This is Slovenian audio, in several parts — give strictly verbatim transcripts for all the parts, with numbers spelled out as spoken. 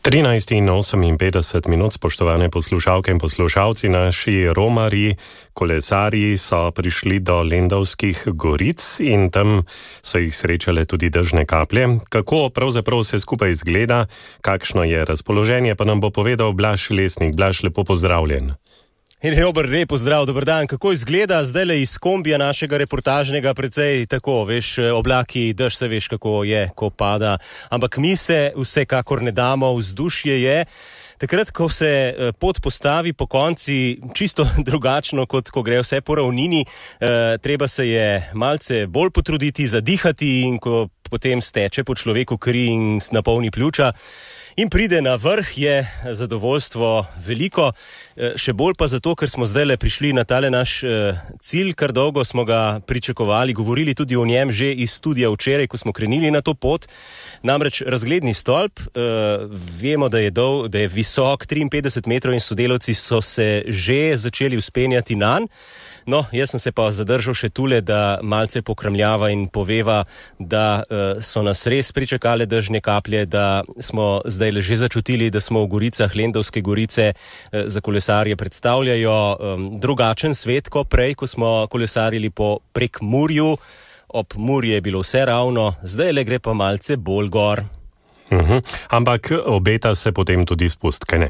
trinajst in oseminpetdeset minut, spoštovane poslušalke in poslušalci, naši romarji, kolesarji so prišli do Lendavskih goric in tam so jih srečale tudi dežne kaplje. Kako pravzaprav vse skupaj izgleda, kakšno je razpoloženje, pa nam bo povedal Blaž Lesnik. Blaž, lepo pozdravljen. Robert, lep pozdrav, dober dan. Kako izgleda zdajle iz kombija našega reportažnega, precej tako, veš, oblaki, dež se veš, kako je, ko pada. Ampak mi se vsekakor ne damo, vzdušje je. Takrat, ko se pot postavi po konci čisto drugačno, kot ko gre vse po ravnini, eh, treba se je malce bolj potruditi, zadihati in ko potem steče po človeku kri in napolni pljuča in pride na vrh, je zadovoljstvo veliko. Eh, še bolj pa zato, ker smo zdajle prišli na tale naš eh, cilj, kar dolgo smo ga pričakovali, govorili tudi o njem že iz studija včeraj, ko smo krenili na to pot. Namreč razgledni stolp, eh, vemo, da je, dol, da je visok triinpetdeset metrov in sodelavci so se že začeli vzpenjati nanj. No, jaz sem se pa zadržal še tule, da malce pokramljava in poveva, da uh, so nas res pričakale dežne kaplje, da smo zdaj že začutili, da smo v goricah, Lendavske gorice, uh, za kolesarje predstavljajo um, drugačen svet, ko prej, ko smo kolesarili po Prekmurju. Ob Muri je bilo vse ravno, zdaj le gre pa malce bolj gor. Uh-huh. Ampak obeta se potem tudi spust, kaj ne?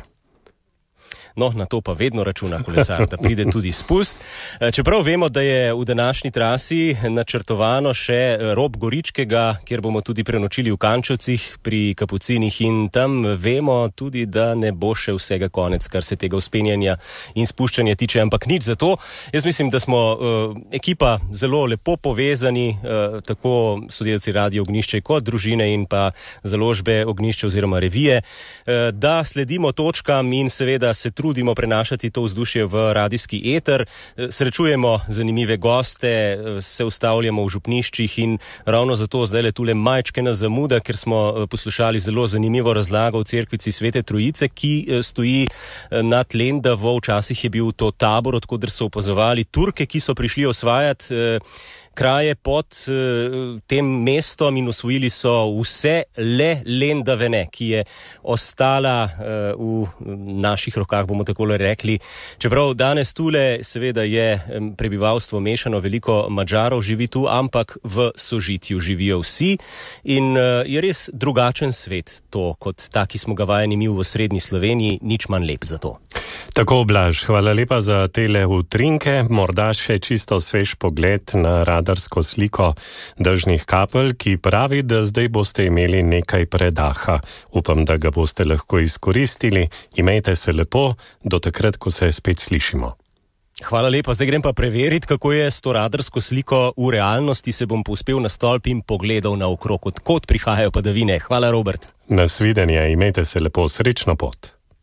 No, na to pa vedno računa kolesar, da pride tudi spust. Čeprav vemo, da je v današnji trasi načrtovano še rob Goričkega, kjer bomo tudi prenočili v Kančevcih pri Kapucinih in tam vemo tudi, da ne bo še vsega konec, kar se tega vzpenjanja in spuščanja tiče, ampak nič za to. Jaz mislim, da smo uh, ekipa zelo lepo povezani, uh, tako sodelavci Radio Ognjišče kot družine in pa založbe Ognjišče oziroma revije, uh, da sledimo točkam in seveda se trudimo prenašati to vzdušje v radijski eter, srečujemo zanimive goste, se ustavljamo v župniščih in ravno zato zdaj le tule majčkena zamuda, ker smo poslušali zelo zanimivo razlago v cerkvici Svete Trojice, ki stoji nad Lendavo. Včasih je bil to tabor, odkoder so opazovali Turke, ki so prišli osvajati kraje pod uh, tem mestom in osvojili so vse le Lendavene, ki je ostala uh, v naših rokah, bomo takole rekli. Čeprav danes tule seveda je prebivalstvo mešano, veliko Madžarov živi tu, ampak v sožitju živijo vsi in uh, je res drugačen svet to, kot ta, ki smo ga vajeni mi v osrednji Sloveniji, nič manj lep za to. Tako, Blaž, hvala lepa za tele utrinke, morda še čisto svež pogled na radarsko sliko dežnih kapelj, ki pravi, da zdaj boste imeli nekaj predaha. Upam, da ga boste lahko izkoristili. Imejte se lepo, do takrat, ko se spet slišimo. Hvala lepa, zdaj grem pa preveriti, kako je s to radarsko sliko v realnosti. Se bom povzpel na stolp in pogledal naokrog, odkot prihajajo padavine. Hvala, Robert. Nasvidenje, imejte se lepo, srečno pot.